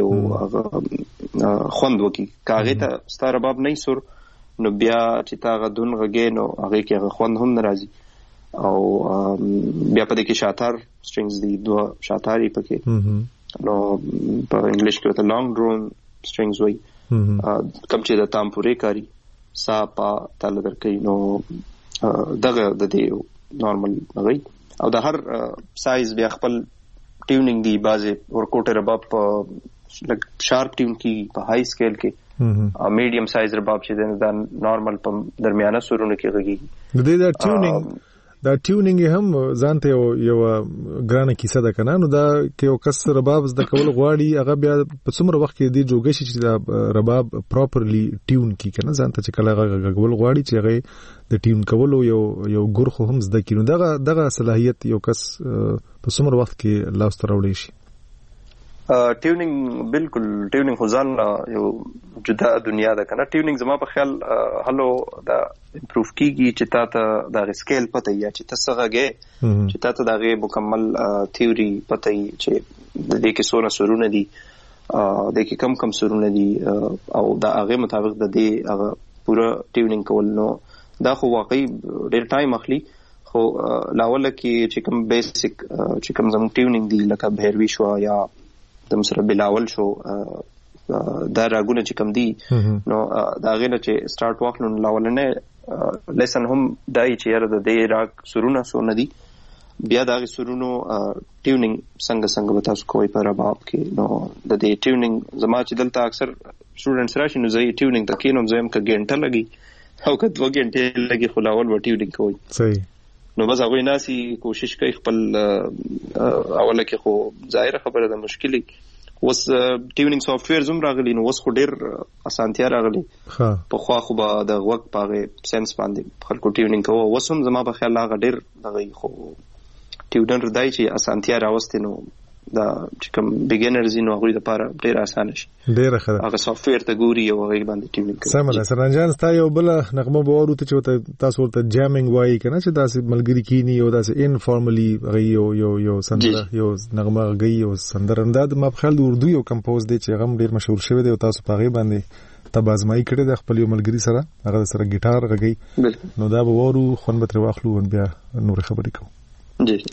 S5: یو خوند وکي کاغه ته ستاره باب نه سر نو بیا چې تاګه دون غږی نو هغه کې خوند هم ناراضي او بیا په دې کې شاتار سټرینګز دي دوه شاتاري پکې نو په انګلیش کې ته لانګ ډرون سټرینګز وای کم چې د تامپورې کاری سا پا تل درکې نو دغه د دې نارمل غي او د هر سایز بیا خپل ټیونینګ دی بازه ورکوټه رباب په لګ شارپ ټیون کې په هاي سکیل کې میډیم سایز رباب چې د نارمل په درمیانه سورونه کې غږی
S4: د دې ټیونینګ دا ټیونینګ هم ځانته یو ګرانه کیسه ده کنه نو دا کې یو کس رباب د کول غواړي هغه بیا په څومره وخت کې دی جوړ شي چې دا رباب پراپرلی ټیون کی کنه ځانته چې کله هغه کول غواړي چې هغه د ټیون کول یو ګور خو هم زده کینو دغه صلاحیت یو کس په څومره وخت کې لاس ته راوړي شي
S5: ټیونینګ بالکل ټیونینګ خو ځان یو جدا دنیا ده کنه ټیونینګ زما په خیال هلو دا امپروف کیږي چې تا ته دا سکیل پته یا چې تاسو غږی چې تا ته دا مکمل تھیوري پته چې د دې کې څونه سرونه دي د کې کم سرونه دي او دا هغه مطابق د دې هغه پورا ټیونینګ کول نو دا خو واقعي ډېر ټایم اخلي خو لاول کې چې کوم بیسیک چې کوم زموږ ټیونینګ دی لکه بهروي شو یا د مسره بلاول شو دا راګونه چې کم دي نو دا غینه چې سٹارټ واخلو لاولنه لیسن هم دای چې یاره د دې راګ سرونه سونه دي بیا دا سرونو ټیونینګ څنګه به تاسو کوی په رباب کې نو د دې ټیونینګ زما چې دلته اکثر سټوډنټس راشي نو زه ټیونینګ ته کینم زم ک غنټه لګي او کته 2 غنټه لګي خلاول و ټیونینګ کوي
S4: صحیح
S5: نو بس هغه ناسي کوشش کوي خپل اوله کې خو ظاهر خبره ده مشکلي وس ټیونینګ سافټویر زوم راغلی نو وس خو ډیر اسانتیا راغلی په خو به د وخت په سنس باندې خلکو ټیونینګ کوو وسوم زما په خیال هغه ډیر دغه خو ټیونر دای چې اسانتیا راوستي نو دا چې کوم بیګینرز نو هغه لپاره ډیر اسانه شي
S4: ډیر ښه
S5: هغه سافټویر ته ګوري او هغه باندې ټیونینګ کوي
S4: سم ده سرنجان ستا یو بل نغمه باور ته چې تاسو ورته جامینګ وایي کنه چې داسې ملګری کینی او داسې انفارملی یو سندره یو نغمه غي یو سندره انداد ما په خیال د اردو یو کمپوز دی چې هغه ډیر مشهور شوی دی او تاسو په هغه باندې تبازمای کړی د خپل یو ملګری سره هغه سره ګیټار غږی نو دا به وورو خون به تر واخلو بیا نور خبرې کوو
S5: جی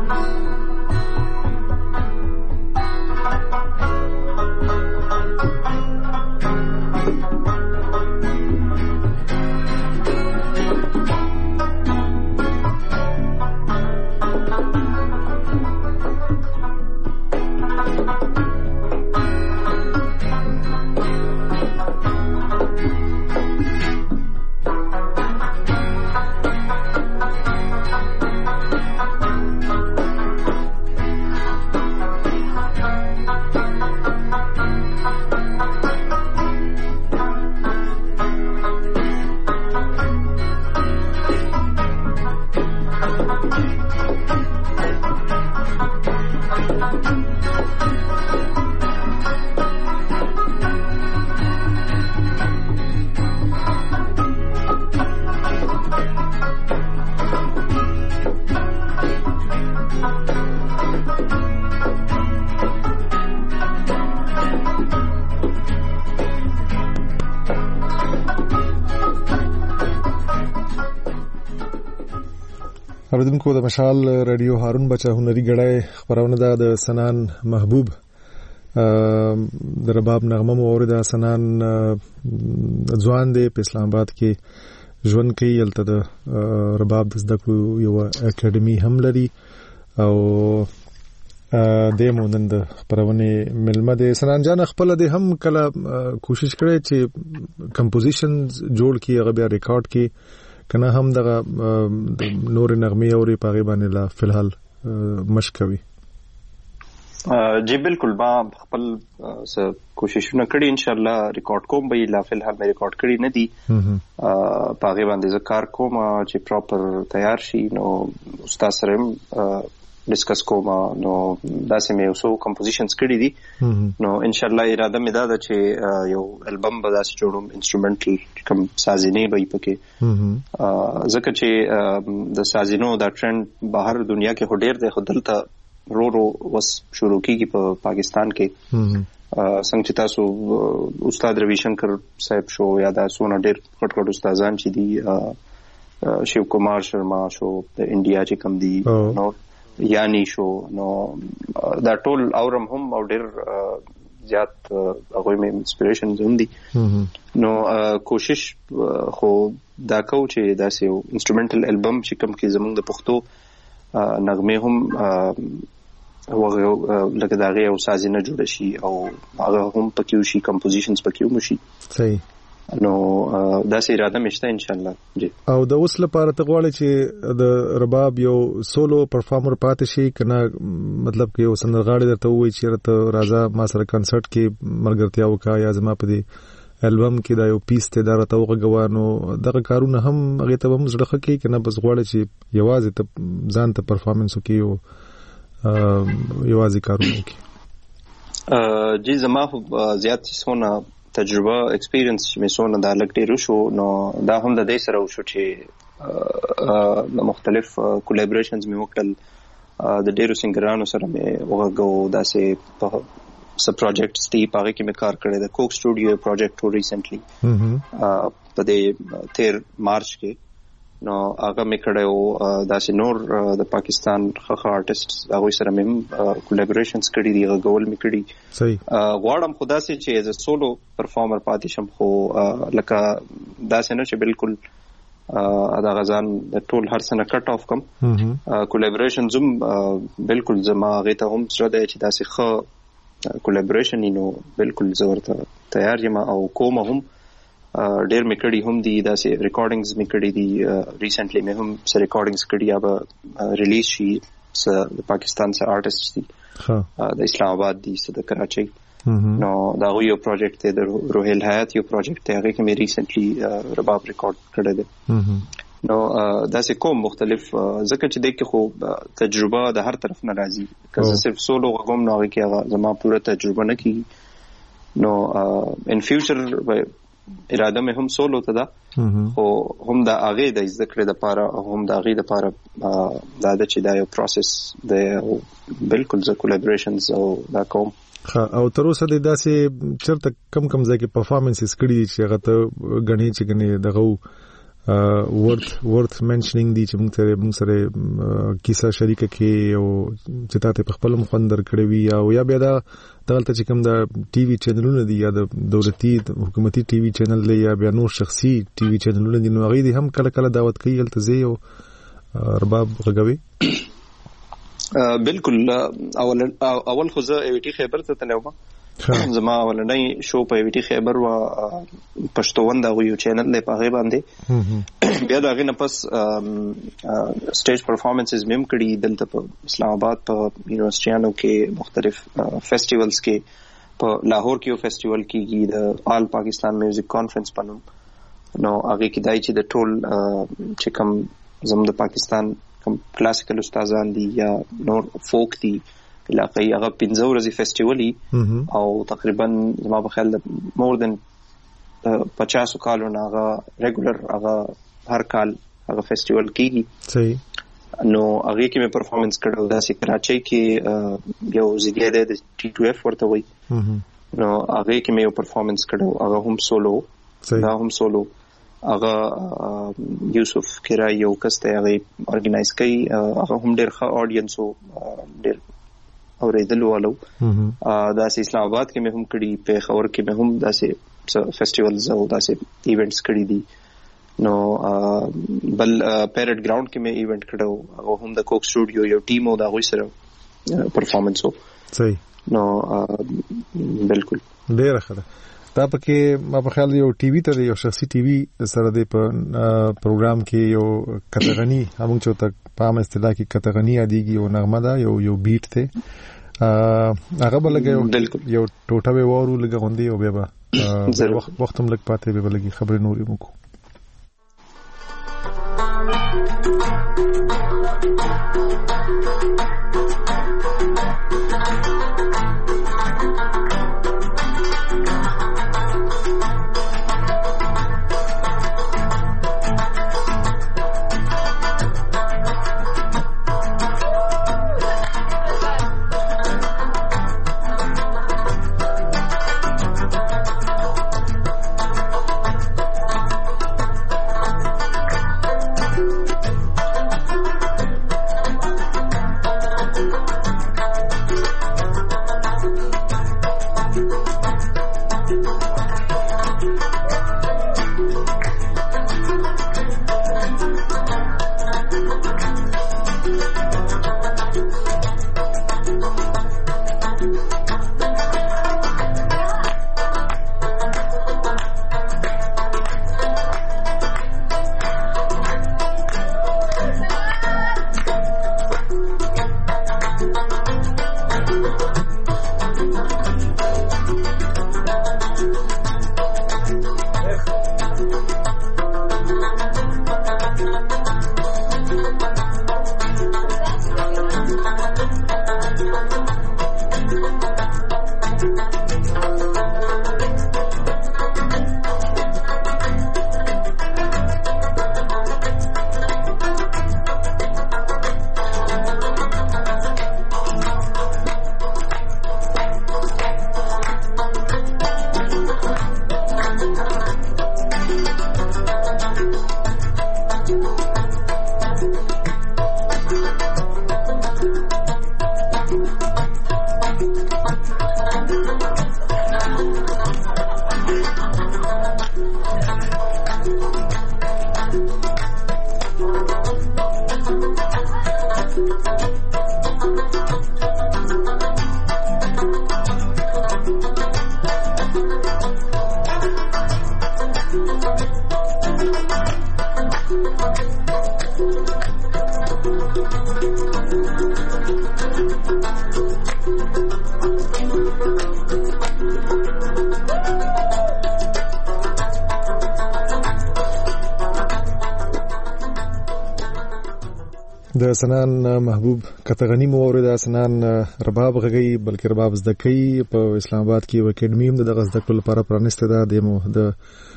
S4: اوریدونکو د مشال رادیو هارون بچا هنري غړای خبرونه د سنان محبوب د رباب نغمه مو اورید سنان ځوان دی په اسلام آباد کې ژوند کوي یلته د رباب د زده کړو یو اکیډمي هم لري او د مونږ د خبرونه ملمه د سنان جان خپل د هم کله کوشش کړي چې کمپوزیشنز جوړ کړي هغه بیا ریکارډ کړي کنه هم دغه نور نغمه اوري پاغي باندې لا فلحال مشکوي
S5: جی بالکل ما خپل کوششونه کړي ان شاء الله ریکارډ کوم به لا فلحال مې ریکارډ کړي نه دي پاغي باندې ذکر کوم چې پراپر تیار شي نو استاد سره ډیسکس کوم نو داسې مې اوسو کمپوزیشنز کړي دي نو ان شاء الله اراده مې ده چې یو البم به داسې جوړوم انسټرومنټل کوم سازینې به پکې ځکه چې د سازینو دا ټرند بهر دنیا کې هډیر دی خو دلته رو وس شروع کیږي په پاکستان کې څنګه چې تاسو استاد روی شنکر صاحب شو یا دا سونه ډیر کټ استادان چې دي شیو کمار شرما شو د انډیا چې کم دي نو یعنی شو نو دا ټول اورم هم او ډیر زیات هغه مې انسپریشن هم دي نو کوشش خو دا کو چې دا سه انسټرومنټل البم چې کوم کې زمونږ د پښتو نغمه هم هغه لکه دا غي او سازینه جوړ شي او هغه هم پکې شي کمپوزیشنز پکې هم شي
S4: صحیح
S5: نو دا سه اراده مشته ان شاء الله جی
S4: او د اوس لپاره ته غواړي چې د رباب یو سولو پرفارمر پاتې شي کنه مطلب کې یو سندرغاړي درته وایي چې ته راځه ما سره کنسرت کې مرګرتیا وکا یا زما په دې البم کې دا یو پیس ته درته وګوانو دغه کارونه هم هغه ته هم زړه کې کنه بس غواړي چې یوازې ته ځان ته پرفارمنس وکي او یوازې کارونه وکي
S5: جی زما زیات څونه تجربه ایکسپیرینس چې مې سونه د الګ ډیرو شو نو دا هم د دې سره وشو چې مختلف کولیبریشنز مې وکړل د ډیرو سنگرانو سره مې وغږو داسې په سب پروجیکټس دی پاره کې مې کار کړی د کوک سټوډیو پروجیکټ ریسنټلی په دې 13 مارچ کې نو هغه مې کړو داسې نور د پاکستان خخ آرټیست هغه سره مې کولیبریشنز کړي دي غوول مې کړي
S4: صحیح
S5: غواړم خدا سي چې ایز ا سولو پرفارمر پاتې شم خو لکه داسې نه چې بالکل دا غزان د ټول هر سنه کټ اف کم کولیبریشنز هم بالکل زما هغه ته هم سره دی چې داسې خ کولیبریشن نو بالکل زورته تیار یم او کوم هم ډیر مې کړي هم دي داسې ریکارډینګز مې کړي دي ریسنټلی مې هم سره ریکارډینګز کړي یا ریلیز شي د پاکستان سره آرټیست دي د اسلام آباد دي د کراچۍ نو دا یو پروجیکټ دی د روهیل حیات یو پروجیکټ دی هغه کې مې ریسنټلی رباب ریکارډ کړی دی نو داسې کوم مختلف ځکه چې دغه خو تجربه د هر طرف نه راځي که صرف سولو غوم نه کې هغه زما پوره تجربه نه کی نو ان فیوچر اراده مې هم سولو ته ده خو هم د هغه د ذکر د لپاره هم د هغه د لپاره دا د چې دا یو پروسس د بالکل ز کولیبریشنز او دا کوم
S4: او تر اوسه د داسې چرته کم ځای کې پرفارمنسز کړي چې هغه ته غني چې غني دغه ورث منشنینګ دي چې موږ سره کیسه شریکه کې او چې تاسو په خپل مخندر کړی وي او یا بیا دا دلته چې کوم د ټي وي چینلونه دي یا د دولتي حکومتي ټي وي چینل دی یا بیا نور شخصي ټي وي چینلونه دي نو هغه دي هم کله کله دعوت کوي هلته زی او رباب غږوي.
S5: بالکل اول خو زه ایوټي خیبر ته تلم زما ولنۍ شو په ایوټي خیبر وا پښتوند غو یو چینل نه پاغه باندې بیا دا غنه پس سټیج پرفارمنسز مم کړي دلته په اسلام آباد په یونیورسيټانو کې مختلف فیسټیوالز کې په لاهور کې یو فیسټیوال کېږي د آل پاکستان میوزیک کانفرنس پنوم نو هغه کې دای چې د ټول چې کوم زموږ د پاکستان کوم کلاسیکل استادان دي یا نور فوک دي علاقې هغه 15 ورځې فیسټیوال او تقریبا زما په خیال مور دن 50 کالو نه هغه ریګولر هغه هر کال هغه فیسټیوال کیږي صحیح نو هغه کې مې پرفارمنس کړو دا سې کراچۍ کې یو ځای د T2F ورته وای نو هغه کې مې یو پرفارمنس کړو هغه هم سولو دا هم سولو هغه یوسف کیرا یو کسته هغه ارګنایز کړي هغه هم ډېر ښه اډینس او ډېر اوریدلو والو داسې اسلام آباد کې مې هم کړي په خبر کې مې هم داسې فیسټیوالز او داسې ایونټس کړي دي نو بل پیرټ گراوند کې مې ایونټ کړو او هم د کوک سټوډیو یو ټیم او دا غوي سره پرفارمنس وو صحیح نو بالکل
S4: ډېر ښه دا پکې ما په خیال یو ټي وي ته یو شخصي ټي وي سره د پروګرام کې یو کتغنی همون چې ته په عام اصطلاح کې کتغنی یادېږي یو نغمه ده یو بیټ ته هغه بلګه یو ټوټه به وورو لګه غوندي او بیا وخت هم لګ پاتې به بلګي خبرې نورې مو کو د سنان محبوب کتغنی مورد سنان رباب غږی بلکې رباب زده کوي په اسلام آباد کې اکیډمي هم دغه زده کړو لپاره پرانسته ده د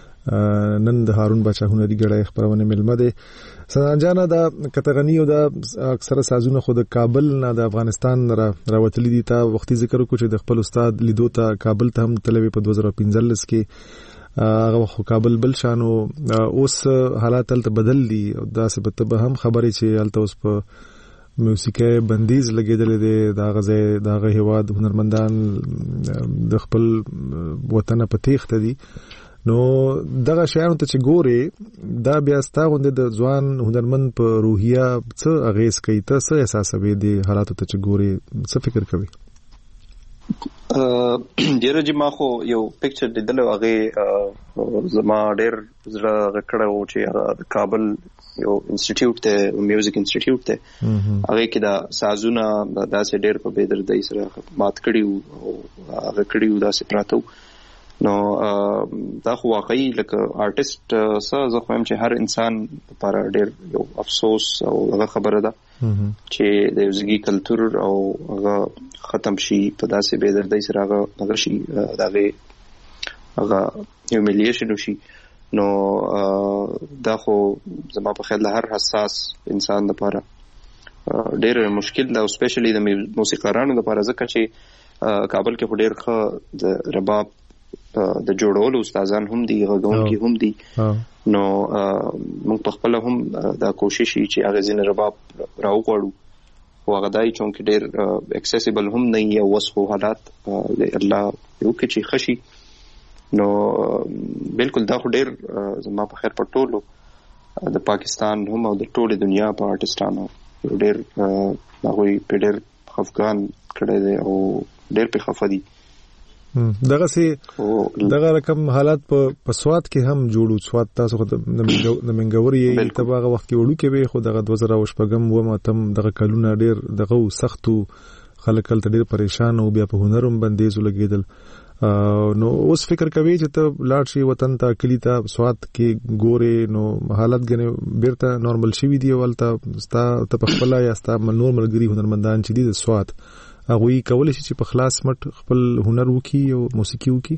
S4: نن د هارون بچا هنري ګړی خبرونه ملمه ده سنان جان د کتغنی او د اکثره سازونه خو د کابل نه د افغانستان راوتلي دي تا وختي ذکر کو چې د خپل استاد لیدو ته کابل ته هم تلوي په 2015 کې هغه خو کابل بل شانو اوس حالات تل بدل دي دا څه به هم خبرې چې الته اوس په موسیقي بندیز لګیدل دي دا غزه دا هیواد هنرمندان د خپل وطن په تیښت دي نو دغه شیانو ته چې ګوري دا بیا ستاغوند د ځوان هنرمند په روحیه څه اغیز کوي ته څه احساسوي دي حالاتو ته چې ګوري څه فکر کوي
S5: ډیر چې ما خو یو پکچر لیدل هغه زما ډیر زړه غکړه و چې د کابل یو انسټیټیوټ ته میوزیک انسټیټیوټ ته هغه کې دا سازونه داسې ډیر په بدردۍ سره مات کړیو او هغه کړیو داسې پراته نو دا خو واقعي لکه آرټیست زه خو هم چې هر انسان لپاره ډیر یو افسوس او هغه خبره ده چې د یوزګي کلچر او هغه ختم شي په داسې بې دردۍ سره هغه شي هغه هیومیلیشن وشي نو دا خو زما په خیال هر حساس انسان لپاره ډیر مشکل ده او سپیشلی د موسیقارانو لپاره ځکه چې کابل کې ډیر ښه د رباب د جوړولو استادان هم دي غږونکي هم دي نو موږ په خپل هم دا کوشش چې هغه زین رباب راوغړو خو هغه دای چې ډېر اکسیسیبل هم نه یو وسخو حالات الله یو کې چې خشي نو بالکل دا خو ډېر زما په خیر په ټولو د پاکستان هم او د ټوله دنیا په آرټستانو ډېر هغه په ډېر خفقان کړي دي او ډېر په خفه دي
S4: دغه رقم حالات په سواد کې هم جوړو سواد تاسو د منګوري تباغه وخت کې وړو کې به خو دغه 2015 و ماتم دغه کلونه ډیر دغه سختو خلک تل ډیر پریشان او بیا په هنرم بندیز لګیدل نو اوس فکر کوي چې ته لاړ شي وطن ته کلی ته سواد کې ګوري نو حالت غنه بیرته نورمال شي دی ولته ستا ته په خپل یا ستا نورمال ګری هنرمندان چې دي د سواد هغه کولای شي چې په خلاص مټ خپل هنر وکي او موسیقي وکي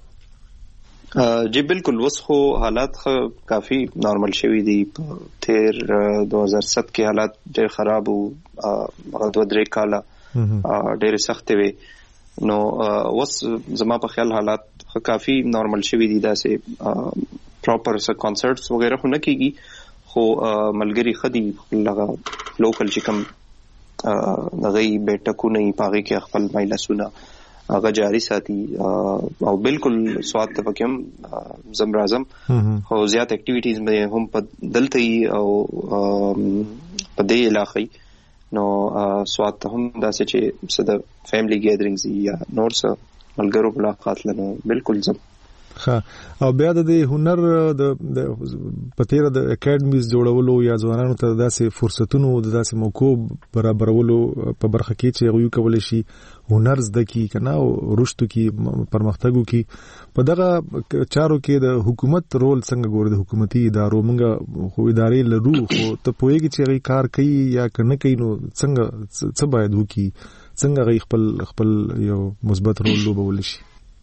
S5: جی بالکل وسخو حالات کافی نارمل شوی دي تیر 2007 کې حالات ډېر خراب او هغه 2-3 کاله ډېر سخت وي نو وس زما په خیال حالات کافی نارمل شوی دي داسې پراپر س کنسرټس وغیرہ خو نه کیږي خو ملګری خدي لغه لوکل چې کوم دغه بیٹکونه پاغي کې خپل مایلسونه هغه جاری ساتي او بالکل سواد ته پکې زم راځم خو زیات اکټیویټیز مې هم په دلته او په دې علاقې نو سواد ته هم داسې چې څه د فیملی ګیدرینګز یا نور څه ملګرو ملاقات لنو بالکل زم
S4: او بیا د هنر د پتیر د اکیډمیز جوړولو یا ځوانانو ته داسې فرصتونو د داسې موقع برابرولو په برخه کې چې غوي کول شي هنر زده کی کنه او رشتو کې پرمختګو کې په دغه چارو کې د حکومت رول څنګه ګوري د حکومتي ادارو موږ خو ادارې لرو خو ته پوهیږي چې غي کار کوي یا کنه کوي نو څنګه باید وکي څنګه غي خپل یو مثبت رول لوبول شي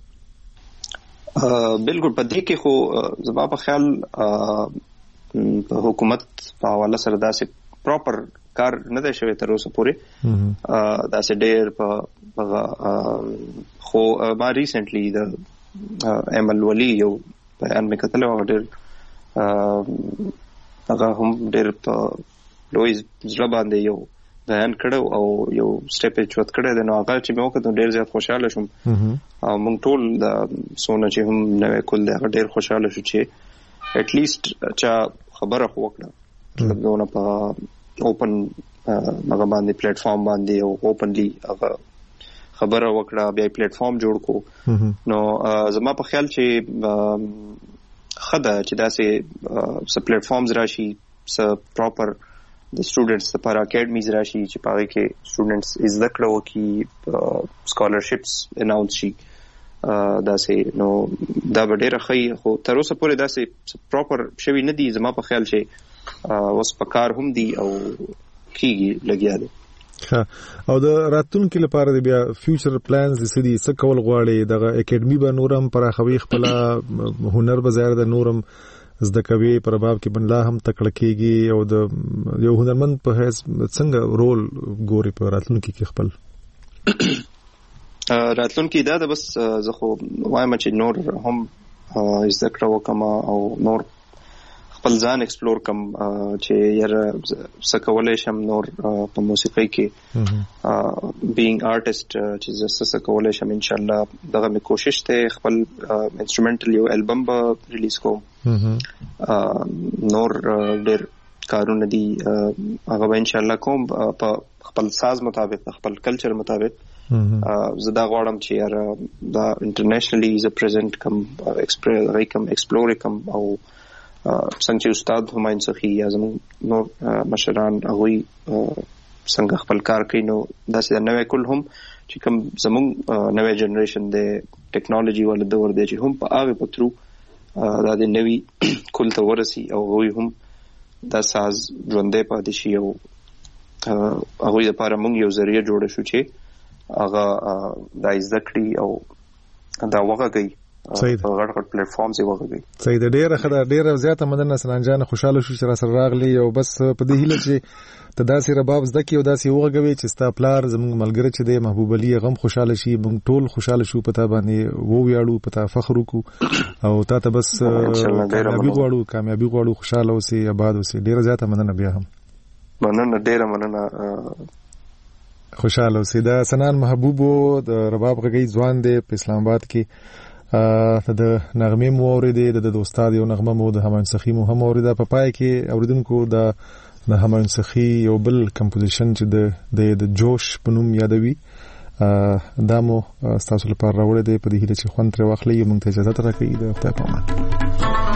S5: بالکل په دې کې خو زما په خیال حکومت په حواله سره داسې پراپر کار نه دی شوی تر اوسه پورې داسې ډېر په خو ما ریسنټلی د ایم ال ولی یو بیان مې کتل او ډېر هغه هم ډېر په لوی ځل باندې یو بیان کړو او یو سټیپ چوت کړی دی نو هغه چې مې وکړ ډېر زیات خوشاله شوم او موږ ټول د سونه چې هم نوې کول دی هغه ډېر خوشاله شو چې اټ لیست چا خبره خو وکړه مطلب دونه په اوپن هغه باندې پلیټ فارم باندې او اوپنلی هغه خبره وکړه بیا پلیټ فارم جوړ کو نو زما په خیال چې خدای چې داسې س پلیټ فارمز راشي س پراپر د سټوډنټس لپاره اکیډمیز راشي چې پاره کې سټوډنټس زده کړو کې سکالرشپس اناونس شي داسې نو دا ډېر ښه خو تر اوسه پورې داسې پراپر شوی نه دي زما په خیال چې اوس په کار هم دي او کیږي لګیا دي
S4: او د راتلونکو لپاره د بیا فیوچر پلانز د سدي څه کول غواړي دغه اکیډمي به نورم پراخوي خپل هنر بازار د نورم زده کوي پر باب کې بنلا هم تکړه کیږي او د یو هنرمند په هیڅ څنګه رول ګوري په راتلونکو کې خپل
S5: راتلونکو دا د بس زه خو وایم چې نور هم ذکر وکم او نور خپل ځان ایکسپلور کم چې یاره سکولای شم نور په موسیقۍ کې بینګ آرټیست چې زه سکولای شم ان شاء الله دغه مې کوشش ته خپل انسټرومنټل یو البم به ریلیز کوم نور ډېر کارونه دي هغه به ان شاء الله کوم په خپل ساز مطابق خپل کلچر مطابق زه دا غواړم چې یاره دا انټرنیشنلی ز پریزنت کم ایکسپلور کم او څنګه چې استاد همایون سخی یا زموږ نور مشران هغوی څنګه خپل کار کوي نو داسې نوې کل هم چې کوم زموږ نوې جنریشن د ټیکنالوژي ول دور دی چې هم په هغه په ترو دا د نوې کل ته ورسي او هغوی هم دا ساز ژوندی پاتې شي او هغوی لپاره موږ یو ذریعه جوړه شو چې هغه دا زده کړي او دا وغږوي
S4: صحیح
S5: په غټ پلیټ فارمز یې وغږوي.
S4: صحیح ده. ډېره زیاته مننه سنان جان، خوشاله شو چې را سره راغلی او بس په دې هیله چې ته داسې رباب زده کړې او داسې وغږوي چې ستا پلار زموږ ملګری چې دی محبوب علي غم خوشاله شي، موږ ټول خوشاله شو، په تا باندې وویاړو، په تا فخر وکړو او تا ته بس کامیابي غواړو، خوشاله اوسې، آباد اوسې. ډېره زیاته مننه بیا هم.
S5: مننه، ډېره مننه،
S4: خوشاله اوسې. دا سنان محبوب د رباب غږی ځوان دی په اسلام آباد کې. د نغمې مو اورېدې، د استاد یو نغمه مو د همایون سخي مو هم اورېده. په پای کې اوریدونکو د همایون سخي یو بل کمپوزیشن چې د جوش په نوم یادوي دا مو ستاسو لپاره راوړی دی په دې هیله چې خوند ترې واخلئ. موږ ته اجازه راکړئ د خدای په امان.